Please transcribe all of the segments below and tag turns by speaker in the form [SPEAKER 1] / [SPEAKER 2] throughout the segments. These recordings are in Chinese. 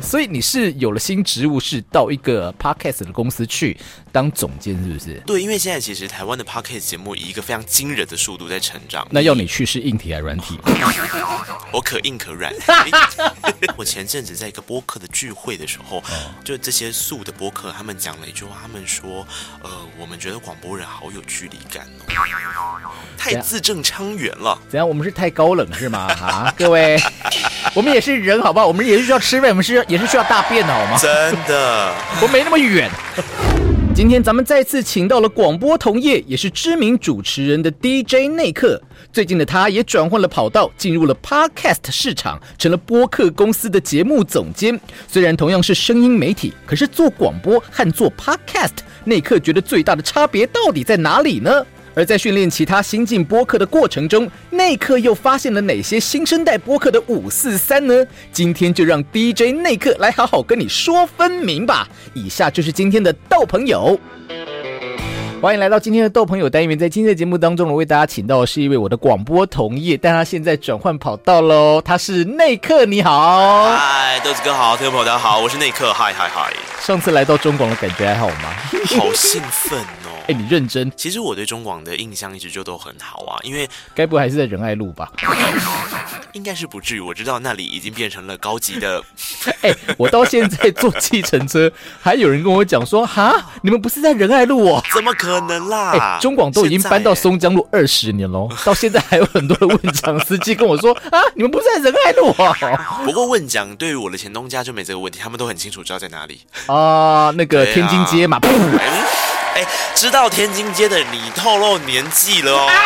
[SPEAKER 1] 所以你是有了新职务，是到一个 podcast 的公司去当总监，是不是？
[SPEAKER 2] 对，因为现在其实台湾的 podcast 节目以一个非常惊人的速度在成长。
[SPEAKER 1] 那要你去是硬体还是软体？
[SPEAKER 2] 我可硬可软。我前阵子在一个播客的聚会的时候，就这些素的播客，他们讲了一句话，他们说，我们觉得广播人好有距离感哦，太字正腔圆了。
[SPEAKER 1] 怎样？我们是太高冷是吗？啊，各位，我们也是人，好不好？我们也是需要吃饭，我们也是需要大便的，好吗？
[SPEAKER 2] 真的，
[SPEAKER 1] 我没那么远。今天咱们再次请到了广播同业，也是知名主持人的 DJ 内克。最近的他也转换了跑道，进入了 Podcast 市场，成了播客公司的节目总监。虽然同样是声音媒体，可是做广播和做 Podcast， 内克觉得最大的差别到底在哪里呢？而在训练其他新进播客的过程中，内克又发现了哪些新生代播客的543呢？今天就让 DJ 内克来好好跟你说分明吧。以下就是今天的斗朋友。欢迎来到今天的斗朋友单元，在今天的节目当中，我为大家请到的是一位我的广播同业，但他现在转换跑道喽，他是内克，你好。
[SPEAKER 2] 嗨，豆子哥好，听众朋友大家好，我是内克，嗨。
[SPEAKER 1] 上次来到中广的感觉还好吗？
[SPEAKER 2] 好兴奋哦！
[SPEAKER 1] 你认真？
[SPEAKER 2] 其实我对中广的印象一直就都很好啊，因为
[SPEAKER 1] 该不会还是在仁爱路吧？
[SPEAKER 2] 应该是不至于，我知道那里已经变成了高级的。
[SPEAKER 1] 我到现在坐计程车，还有人跟我讲说，哈，你们不是在仁爱路哦？
[SPEAKER 2] 怎么可能啦？
[SPEAKER 1] 中广都已经搬到松江路20年了，到现在还有很多的问讲司机跟我说，啊，你们不是在仁爱路哦？
[SPEAKER 2] 不过问讲对于我的前东家就没这个问题，他们都很清楚知道在哪里
[SPEAKER 1] 啊，那个天津街嘛。
[SPEAKER 2] 知道天津街的你透露年纪了哦。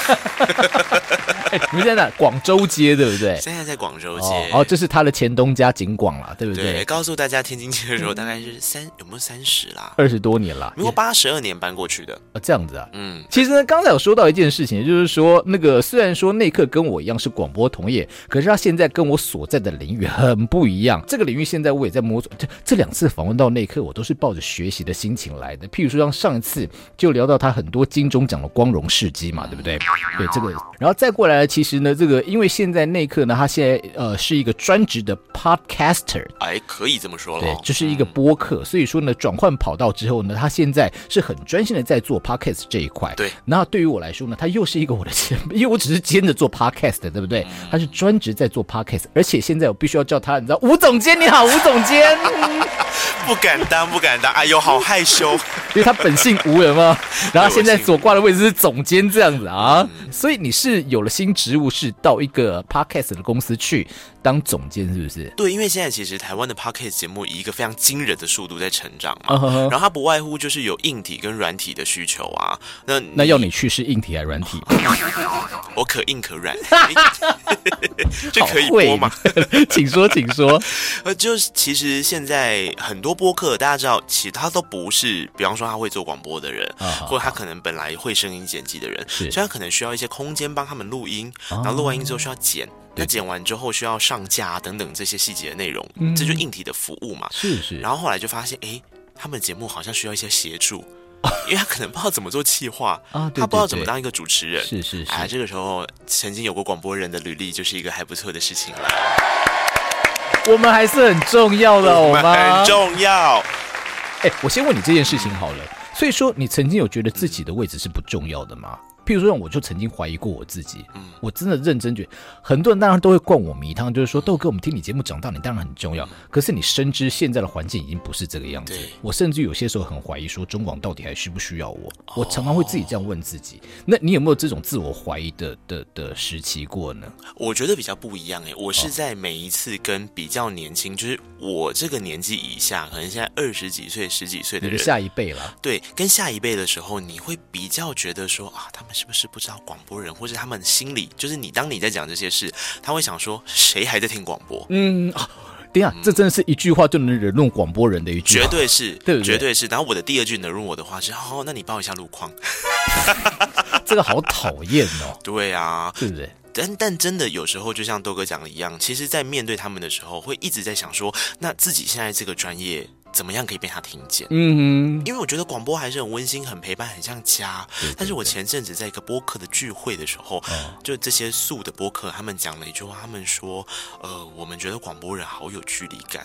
[SPEAKER 1] 你们在哪？广州街对不对？
[SPEAKER 2] 现在在广州街。
[SPEAKER 1] 这是他的前东家景广啦，对不对？
[SPEAKER 2] 对，告诉大家天津街的时候大概是有没有30啦
[SPEAKER 1] ？20多年啦。
[SPEAKER 2] 如果82年搬过去的。
[SPEAKER 1] 这样子啊。其实呢，刚才有说到一件事情，就是说那个虽然说内克跟我一样是广播同业，可是他现在跟我所在的领域很不一样。这个领域现在我也在摸索。这2次访问到内克，我都是抱着学习的心情来的。譬如说像上一次就聊到他很多金钟奖的光荣事迹嘛，对不对？对这个，然后再过来，其实呢，这个因为现在内克呢，他现在是一个专职的 podcaster，
[SPEAKER 2] 可以这么说了，
[SPEAKER 1] 对，就是一个播客，所以说呢，转换跑道之后呢，他现在是很专心的在做 podcast 这一块。
[SPEAKER 2] 对，
[SPEAKER 1] 那对于我来说呢，他又是一个我的前辈，因为我只是兼着做 podcast， 对不对？他是专职在做 podcast， 而且现在我必须要叫他，你知道，吴总监你好，吴总监。
[SPEAKER 2] 不敢当，哎呦，好害羞，
[SPEAKER 1] 因为他本姓吴有没有？然后现在所挂的位置是总监这样子啊，所以你是有了新职务，是到一个 podcast 的公司去当总监，是不是？
[SPEAKER 2] 对，因为现在其实台湾的 podcast 节目以一个非常惊人的速度在成长嘛，然后它不外乎就是有硬体跟软体的需求啊。那要
[SPEAKER 1] 你去是硬体还是软体？
[SPEAKER 2] 我可硬可软，这可以播吗？
[SPEAKER 1] 请说。
[SPEAKER 2] 就是其实现在很多播客，大家知道，其实他都不是，比方说他会做广播的人，或者他可能本来会声音剪辑的人，所以他可能需要一些空间帮他们录音，然后录完音之后需要剪。那剪完之后需要上架等等这些细节的内容，这就是硬体的服务嘛。
[SPEAKER 1] 是。
[SPEAKER 2] 然后后来就发现，他们节目好像需要一些协助，因为他可能不知道怎么做企划啊，他不知道怎么当一个主持人。
[SPEAKER 1] 是。
[SPEAKER 2] 这个时候曾经有过广播人的履历，就是一个还不错的事情了。
[SPEAKER 1] 我们还是很重要的，
[SPEAKER 2] 我们很重要。
[SPEAKER 1] 我先问你这件事情好了。所以说，你曾经有觉得自己的位置是不重要的吗？譬如说，我就曾经怀疑过我自己，我真的认真觉得，很多人当然都会灌我迷汤，就是说，豆哥，我们听你节目长大，你当然很重要，可是你深知现在的环境已经不是这个样子。我甚至有些时候很怀疑，说中广到底还需不需要我？我常常会自己这样问自己。那你有没有这种自我怀疑的时期过呢？
[SPEAKER 2] 我觉得比较不一样我是在每一次跟比较年轻，就是我这个年纪以下，可能现在20几岁、10几岁的人，
[SPEAKER 1] 你的下一辈啦，
[SPEAKER 2] 对，跟下一辈的时候，你会比较觉得说啊，他们是不是不知道广播人，或是他们心里就是当你在讲这些事，他会想说谁还在听广播？
[SPEAKER 1] 等一下，这真的是一句话就能惹怒广播人的一句话，
[SPEAKER 2] 绝对是，
[SPEAKER 1] 对不对？
[SPEAKER 2] 绝对是。然后我的第二句惹怒我的话是，那你报一下路况。
[SPEAKER 1] 这个好讨厌哦。
[SPEAKER 2] 对啊，
[SPEAKER 1] 对不对？
[SPEAKER 2] 但真的有时候就像豆哥讲的一样，其实在面对他们的时候，会一直在想说，那自己现在这个专业怎么样可以被他听见？因为我觉得广播还是很温馨、很陪伴、很像家。但是我前阵子在一个播客的聚会的时候，就这些素的播客，他们讲了一句话，他们说，我们觉得广播人好有距离感哦。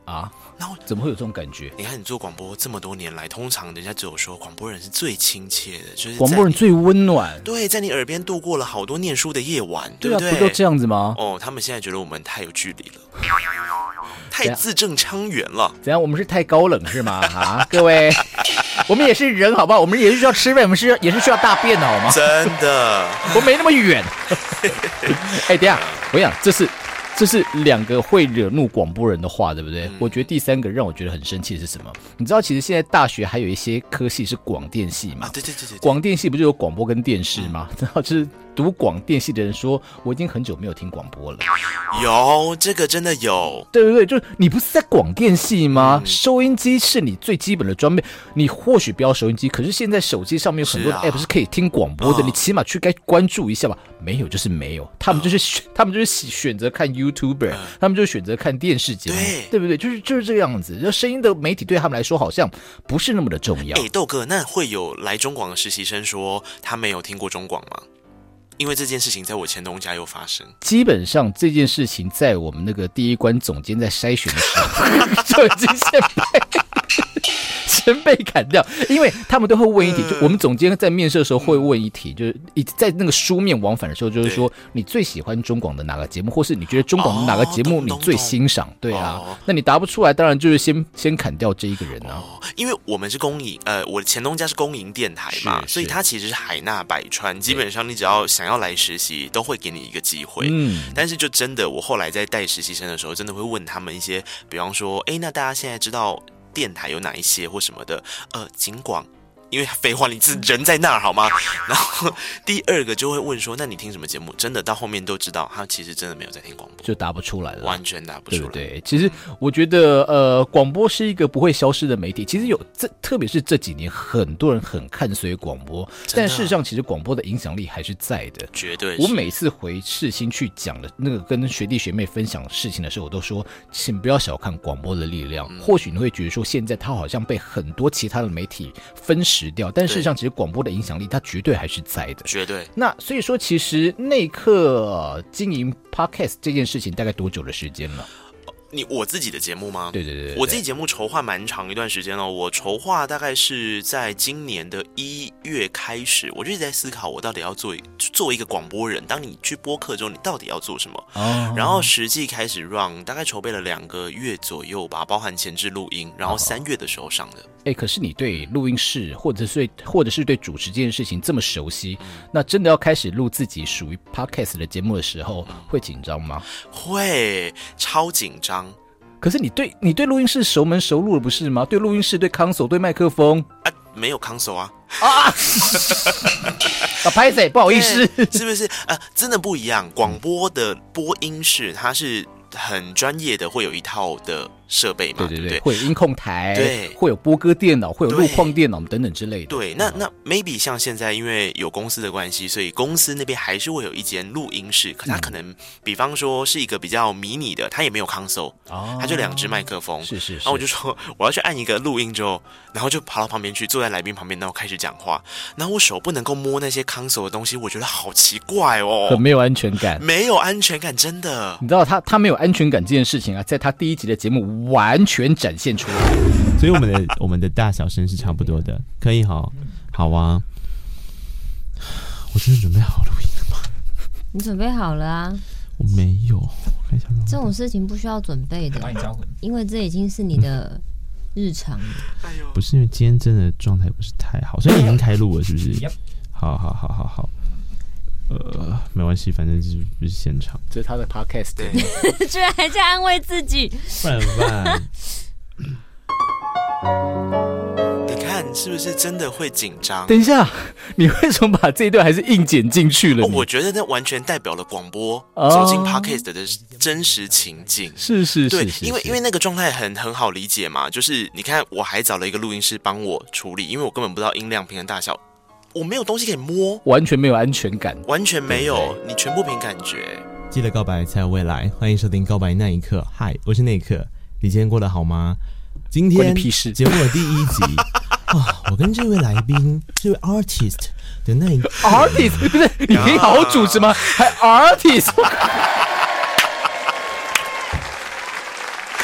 [SPEAKER 1] 啊。怎么会有这种感觉？
[SPEAKER 2] 你看你做广播这么多年来，通常人家只有说广播人是最亲切的，就是
[SPEAKER 1] 广播人最温暖。
[SPEAKER 2] 对，在你耳边度过了好多念书的夜晚，对不对？
[SPEAKER 1] 不都这样子吗？
[SPEAKER 2] 哦，他们现在觉得我们太有距离了，太字正腔圆了。
[SPEAKER 1] 怎样？我们是太高冷是吗？啊，各位，我们也是人，好不好？我们也是需要吃饭，我们也是需要大便的，好吗？
[SPEAKER 2] 真的，
[SPEAKER 1] 我没那么远。等一下，我想这是2个会惹怒广播人的话，对不对？我觉得第3个让我觉得很生气的是什么？你知道，其实现在大学还有一些科系是广电系嘛？
[SPEAKER 2] 对，
[SPEAKER 1] 广电系不就有广播跟电视吗？然后就是读广电系的人说，我已经很久没有听广播了。
[SPEAKER 2] 有这个真的有，
[SPEAKER 1] 对不对？就是你不是在广电系吗？收音机是你最基本的装备，你或许不要收音机，可是现在手机上面有很多的 app 是可以听广播的，你起码去该关注一下吧。没有就是没有，他们就是选择看 YouTuber，他们就选择看电视节目，对不对？就是这个样子。就声音的媒体对他们来说好像不是那么的重要。
[SPEAKER 2] 豆哥，那会有来中广的实习生说他没有听过中广吗？因为这件事情在我前东家又发生。
[SPEAKER 1] 基本上这件事情在我们那个第一关总监在筛选的时候就已经先被砍掉，因为他们都会问一题，就我们总监在面试的时候会问一题，就是在那个书面往返的时候，就是说你最喜欢中广的哪个节目，或是你觉得中广的哪个节目你最欣赏？对啊，那你答不出来，当然就是先砍掉这一个人啊。
[SPEAKER 2] 因为我们是公营，我的前东家是公营电台嘛，所以它其实是海纳百川，基本上你只要想要来实习，都会给你一个机会。但是就真的，我后来在带实习生的时候，真的会问他们一些，比方说，那大家现在知道电台有哪一些或什么的？警广。因为废话，你是人在那儿好吗？然后第2个就会问说，那你听什么节目？真的到后面都知道，他其实真的没有在听广播，
[SPEAKER 1] 就答不出来了，
[SPEAKER 2] 完全答不出来，对不
[SPEAKER 1] 对？其实我觉得，广播是一个不会消失的媒体。其实特别是这几年，很多人很看随广播，但事实上，其实广播的影响力还是在的，
[SPEAKER 2] 绝对是。
[SPEAKER 1] 我每次回世新去讲的那个跟学弟学妹分享事情的时候，我都说，请不要小看广播的力量。或许你会觉得说，现在它好像被很多其他的媒体分食掉，但事实上其实广播的影响力它绝对还是在的，
[SPEAKER 2] 绝对。
[SPEAKER 1] 那所以说其实内克经营 podcast 这件事情大概多久的时间了？
[SPEAKER 2] 我自己的节目吗？
[SPEAKER 1] 对，
[SPEAKER 2] 我自己节目筹划蛮长一段时间了。我筹划大概是在今年的1月开始，我就一直在思考，我到底要作为一个广播人，当你去播客之后，你到底要做什么？然后实际开始 run， 大概筹备了2个月左右吧，包含前置录音，然后3月的时候上的。
[SPEAKER 1] 可是你对录音室或者是对主持这件事情这么熟悉，那真的要开始录自己属于 podcast 的节目的时候，会紧张吗？
[SPEAKER 2] 会，超紧张。
[SPEAKER 1] 可是你对录音室熟门熟路了不是吗？对录音室、对 console、对麦克风
[SPEAKER 2] 没有 console 啊！
[SPEAKER 1] 拍谁？不好意思，
[SPEAKER 2] 是不是？真的不一样。广播的播音室它是很专业的，会有一套的设备嘛，对，
[SPEAKER 1] 会有音控台，
[SPEAKER 2] 对，
[SPEAKER 1] 会有播歌电脑，会有路况电脑等等之类的。
[SPEAKER 2] 对，那 maybe 像现在因为有公司的关系，所以公司那边还是会有一间录音室，可它可能比方说是一个比较迷你的，它也没有 console，它就2只麦克风，
[SPEAKER 1] 是。
[SPEAKER 2] 然后我就说我要去按一个录音之后，然后就跑到旁边去，坐在来宾旁边，然后开始讲话，然后我手不能够摸那些 console 的东西，我觉得好奇怪哦，
[SPEAKER 1] 很没有安全感，
[SPEAKER 2] 没有安全感，真的。
[SPEAKER 1] 你知道他没有安全感这件事情啊，在他第1集的节目完全展现出来，
[SPEAKER 3] 所以我们的大小声是差不多的，可以好啊。我真的准备好录音了吗？
[SPEAKER 4] 你准备好了啊？
[SPEAKER 3] 我没有，看一下。
[SPEAKER 4] 这种事情不需要准备的，因为这已经是你的日常了。
[SPEAKER 3] 不是因为今天真的状态不是太好，所以你已经开录了是不是？好。没关系，反正就是不是现场。
[SPEAKER 1] 这是他的 podcast，
[SPEAKER 4] 居然还在安慰自己，
[SPEAKER 3] 不然怎么办？
[SPEAKER 2] 你看是不是真的会紧张？
[SPEAKER 1] 等一下，你为什么把这一段还是硬剪进去了？
[SPEAKER 2] 我觉得那完全代表了广播走进 podcast 的真实情境。
[SPEAKER 1] 是，
[SPEAKER 2] 对，因为那个状态很好理解嘛，就是你看，我还找了一个录音师帮我处理，因为我根本不知道音量、平衡大小。我没有东西可以摸，
[SPEAKER 1] 完全没有安全感，
[SPEAKER 2] 完全没有，你全部凭感觉。
[SPEAKER 3] 记得告白才有未来，欢迎收听《告白那一刻》。嗨，我是内克，你今天过得好吗？今天节目的第1集我跟这位来宾，这位 artist 的那一个
[SPEAKER 1] artist 不是，你可以好好主持吗？还 artist？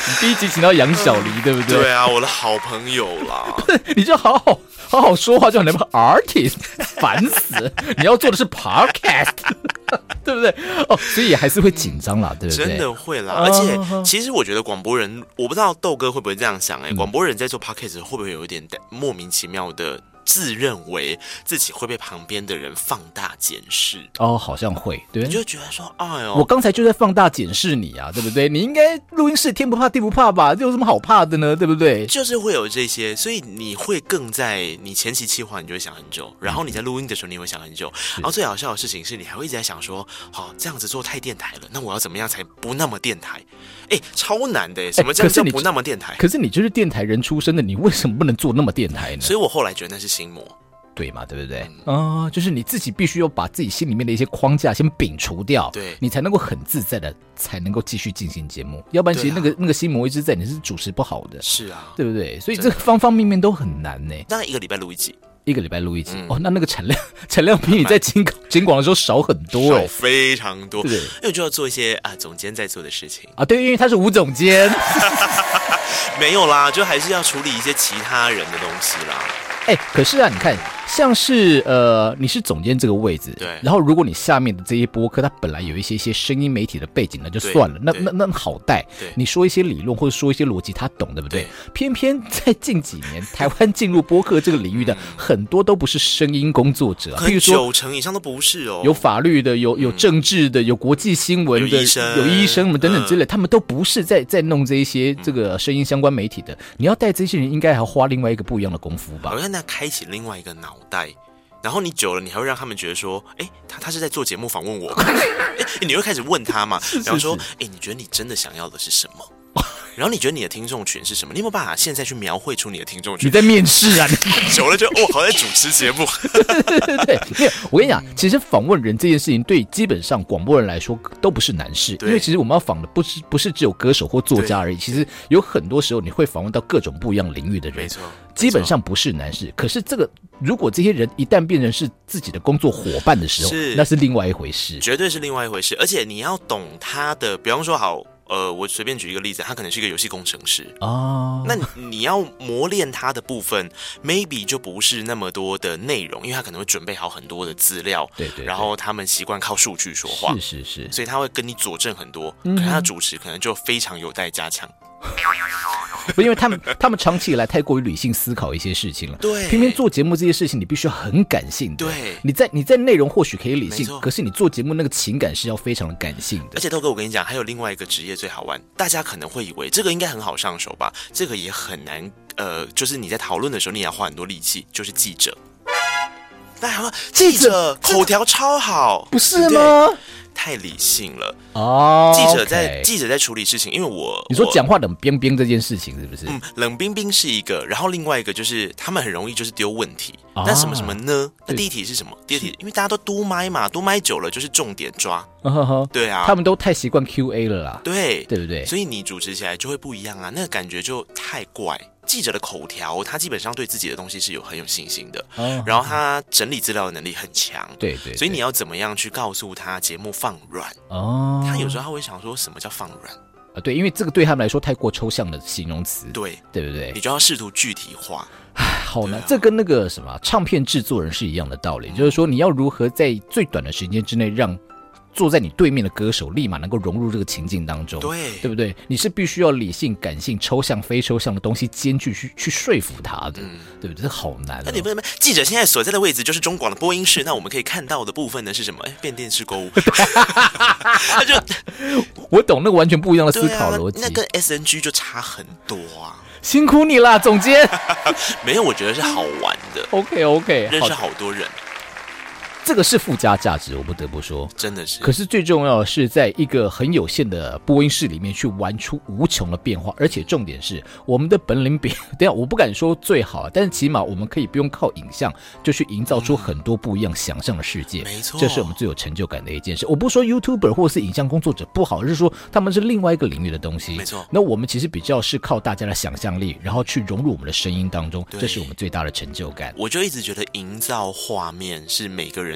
[SPEAKER 1] 第一集请到杨小黎，对不对？
[SPEAKER 2] 对啊，我的好朋友啦。
[SPEAKER 1] 你就好好说话，就很 artist， 烦死！你要做的是 podcast， 对不对？所以还是会紧张啦，对不对？
[SPEAKER 2] 真的会啦，而且其实我觉得广播人，我不知道豆哥会不会这样想广播人在做 podcast 会不会有一点莫名其妙的自认为自己会被旁边的人放大检视？
[SPEAKER 1] 好像会，对，
[SPEAKER 2] 你就觉得说，哎呦，
[SPEAKER 1] 我刚才就在放大检视你啊，对不对？你应该录音室天不怕地不怕吧？这有什么好怕的呢？对不对？
[SPEAKER 2] 就是会有这些，所以你会更在你前期企划，你就会想很久，然后你在录音的时候，你会想很久，然后最好笑的事情是你还会一直在想说，这样子做太电台了，那我要怎么样才不那么电台？超难的，什么叫不那么电台？
[SPEAKER 1] 可是你就是电台人出身的，你为什么不能做那么电台呢？
[SPEAKER 2] 所以我后来觉得那是心魔。
[SPEAKER 1] 对嘛，对不对？就是你自己必须要把自己心里面的一些框架先摒除掉，
[SPEAKER 2] 对，
[SPEAKER 1] 你才能够很自在的，才能够继续进行节目。要不然，其实那个心魔一直在，你是主持不好的。
[SPEAKER 2] 是啊，
[SPEAKER 1] 对不对？所以这个方方面面都很难呢。
[SPEAKER 2] 大概一个礼拜录一集。
[SPEAKER 1] 一个礼拜录一集，那个产量比你在金广的时候少很多，
[SPEAKER 2] 少非常多。对，因为就要做一些总监在做的事情
[SPEAKER 1] 啊。对，因为他是吴总监，
[SPEAKER 2] 没有啦，就还是要处理一些其他人的东西啦。
[SPEAKER 1] 可是啊，你看，像是你是总监这个位置，
[SPEAKER 2] 对，
[SPEAKER 1] 然后如果你下面的这些播客，它本来有一些声音媒体的背景，那就算了，那好带，你说一些理论或者说一些逻辑，他懂，对不对？偏偏在近几年，台湾进入播客这个领域的很多都不是声音工作者，
[SPEAKER 2] 比如说90%以上都不是哦，
[SPEAKER 1] 有法律的，有政治的，有国际新闻的，有医生们等等之类，他们都不是在弄这一些这个声音相关媒体的。你要带这些人，应该还要花另外一个不一样的功夫吧？
[SPEAKER 2] 我看他开启另外一个脑袋。然后你久了，你还会让他们觉得说，他是在做节目访问我，你会开始问他嘛？然后说，你觉得你真的想要的是什么？然后你觉得你的听众群是什么？你有没有办法现在去描绘出你的听众群？
[SPEAKER 1] 你在面试啊？
[SPEAKER 2] 久了就好在主持节目。
[SPEAKER 1] 对，因为我跟你讲，其实访问人这件事情，对基本上广播人来说都不是难事，因为其实我们要访的不是只有歌手或作家而已，其实有很多时候你会访问到各种不一样领域的人，
[SPEAKER 2] 没错，
[SPEAKER 1] 基本上不是难事。可是这个，如果这些人一旦变成是自己的工作伙伴的时候，那是另外一回事，
[SPEAKER 2] 绝对是另外一回事。而且你要懂他的，比方说好。我随便举一个例子，他可能是一个游戏工程师那你要磨练他的部分 ，maybe 就不是那么多的内容，因为他可能会准备好很多的资料，
[SPEAKER 1] 对，
[SPEAKER 2] 然后他们习惯靠数据说话，
[SPEAKER 1] 是，
[SPEAKER 2] 所以他会跟你佐证很多，可是他的主持可能就非常有待加强。
[SPEAKER 1] 因为他们长期以来太过于理性思考一些事情了，
[SPEAKER 2] 对，
[SPEAKER 1] 偏偏做节目这些事情你必须要很感性的，
[SPEAKER 2] 对，
[SPEAKER 1] 你在内容或许可以理性，可是你做节目那个情感是要非常的感性的。
[SPEAKER 2] 而且豆哥，我跟你讲，还有另外一个职业最好玩，大家可能会以为这个应该很好上手吧，这个也很难，就是你在讨论的时候你也要花很多力气，就是记者。大家说记者口条超好，
[SPEAKER 1] 不是吗？
[SPEAKER 2] 太理性了记者在处理事情，因为你
[SPEAKER 1] 说讲话冷冰冰这件事情是不是？
[SPEAKER 2] 冷冰冰是一个，然后另外一个就是他们很容易就是丢问题，但什么呢？那第一题是什么？第二题，因为大家都多麦嘛，多麦久了就是重点抓，对啊，
[SPEAKER 1] 他们都太习惯 QA 了啦，
[SPEAKER 2] 对
[SPEAKER 1] 不对？
[SPEAKER 2] 所以你主持起来就会不一样啊，那个感觉就太怪。记者的口条，他基本上对自己的东西是很有信心的，然后他整理资料的能力很强，
[SPEAKER 1] 对，
[SPEAKER 2] 所以你要怎么样去告诉他节目放软？他有时候他会想说什么叫放软？
[SPEAKER 1] 对，因为这个对他们来说太过抽象的形容词，对不对？
[SPEAKER 2] 你就要试图具体化。
[SPEAKER 1] 好难，这跟那个什么唱片制作人是一样的道理，就是说你要如何在最短的时间之内让坐在你对面的歌手立马能够融入这个情境当中，对不对？你是必须要理性、感性、抽象、非抽象的东西兼具去说服他的，对不对？这好难。
[SPEAKER 2] 那你不能，记者现在所在的位置就是中广的播音室，那我们可以看到的部分呢是什么？变电视购物。那就
[SPEAKER 1] 我懂那个完全不一样的思考逻辑，
[SPEAKER 2] 那跟 SNG 就差很多啊。
[SPEAKER 1] 辛苦你啦，总监。
[SPEAKER 2] 没有，我觉得是好玩的。
[SPEAKER 1] OK，
[SPEAKER 2] 认识好多人。
[SPEAKER 1] 这个是附加价值，我不得不说，
[SPEAKER 2] 真的是。
[SPEAKER 1] 可是最重要的是，在一个很有限的播音室里面去玩出无穷的变化，而且重点是我们的本领比，等一下我不敢说最好，但是起码我们可以不用靠影像就去营造出很多不一样想象的世界。
[SPEAKER 2] 没错，
[SPEAKER 1] 这是我们最有成就感的一件事。我不说 YouTuber 或是影像工作者不好，而是说他们是另外一个领域的东西。
[SPEAKER 2] 没错，
[SPEAKER 1] 那我们其实比较是靠大家的想象力，然后去融入我们的声音当中，这是我们最大的成就感。
[SPEAKER 2] 我就一直觉得营造画面是每个人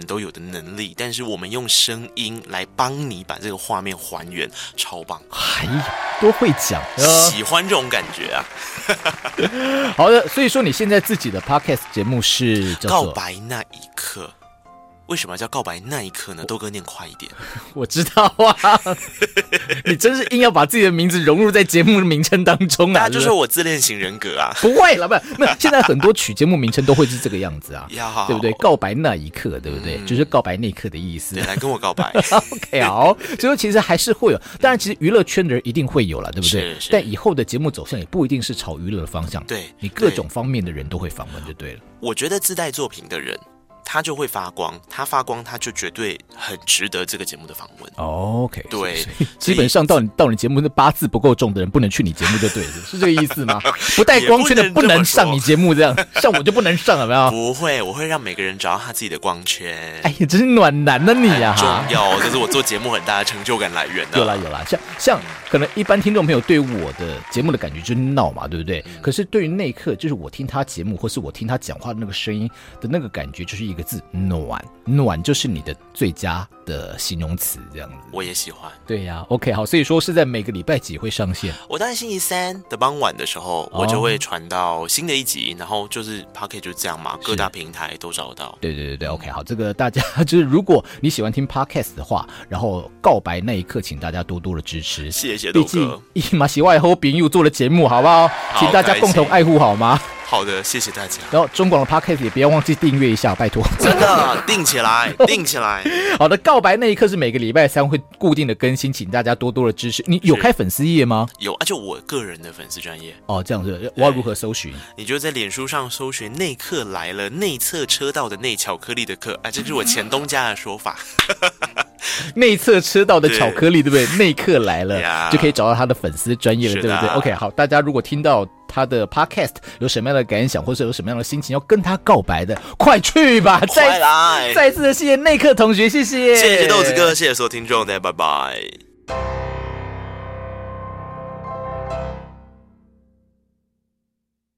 [SPEAKER 2] 人都有的能力，但是我们用声音来帮你把这个画面还原，超棒！
[SPEAKER 1] 哎呀，多会讲，
[SPEAKER 2] 喜欢这种感觉啊！
[SPEAKER 1] 好的，所以说你现在自己的 podcast 节目是叫做
[SPEAKER 2] 告白那一刻。为什么叫告白那一刻呢？豆哥念快一点。
[SPEAKER 1] 我知道啊，你真是硬要把自己的名字融入在节目的名称当中啊！
[SPEAKER 2] 大家就说我自恋型人格啊。
[SPEAKER 1] 不会啦，不，现在很多取节目名称都会是这个样子啊，对不对？告白那一刻，对不对？就是告白那一刻的意思。
[SPEAKER 2] 对，来跟我告白。
[SPEAKER 1] OK， 好，所以其实还是会有，当然，其实娱乐圈的人一定会有了，对不对？但以后的节目走向也不一定是朝娱乐的方向，
[SPEAKER 2] 对，
[SPEAKER 1] 你各种方面的人都会访问，就对了。
[SPEAKER 2] 我觉得自带作品的人，他就会发光，他发光，他就绝对很值得这个节目的访问。
[SPEAKER 1] OK，
[SPEAKER 2] 对，
[SPEAKER 1] 基本上到你节目那8字不够重的人不能去你节目就对了，是这个意思吗？不带光圈的不能上你节目，这样像我就不能上，有没有？
[SPEAKER 2] 不会，我会让每个人找到他自己的光圈。
[SPEAKER 1] 哎呀，真是暖男啊你啊！
[SPEAKER 2] 很重要，这是我做节目很大的成就感来源。
[SPEAKER 1] 有啦，像可能一般听众朋友对我的节目的感觉就是闹嘛，对不对？可是对于那一刻，就是我听他节目或是我听他讲话的那个声音的那个感觉，就是一个字暖。暖就是你的最佳的形容词，这样子。
[SPEAKER 2] 我也喜欢。
[SPEAKER 1] 对呀，OK， 好，所以说是在每个礼拜几会上线？
[SPEAKER 2] 我大概星期3的傍晚的时候，我就会传到新的一集，然后就是 Podcast 就这样嘛，各大平台都找到。
[SPEAKER 1] 对 ，OK， 好，这个大家就是如果你喜欢听 Podcast 的话，然后告白那一刻，请大家多多的支持，
[SPEAKER 2] 谢谢豆哥。
[SPEAKER 1] 毕竟马喜外后朋友做了节目，好不好？请大家共同爱护好吗？
[SPEAKER 2] 好的，谢谢大家。
[SPEAKER 1] 然后中广的 Podcast 也不要忘记订阅一下，拜托。
[SPEAKER 2] 真的，定起来，定起来。
[SPEAKER 1] 好的，告白那一刻是每个礼拜3会固定的更新，请大家多多的支持。你有开粉丝页吗？
[SPEAKER 2] 有，就我个人的粉丝专页。
[SPEAKER 1] 哦，这样子，我要如何搜寻？
[SPEAKER 2] 你就在脸书上搜寻内客来了，内侧车道的内，巧克力的客，这是我前东家的说法。
[SPEAKER 1] 内侧车道的巧克力，对不对？内客来了，就可以找到他的粉丝专页了，对不对 ？OK， 好，大家如果听到他的 Podcast 有什么样的感想，或者有什么样的心情要跟他告白的，快去吧！
[SPEAKER 2] 快来！
[SPEAKER 1] 再次的谢谢内客同学，谢谢
[SPEAKER 2] 豆子哥，谢谢所有听众，大家拜拜。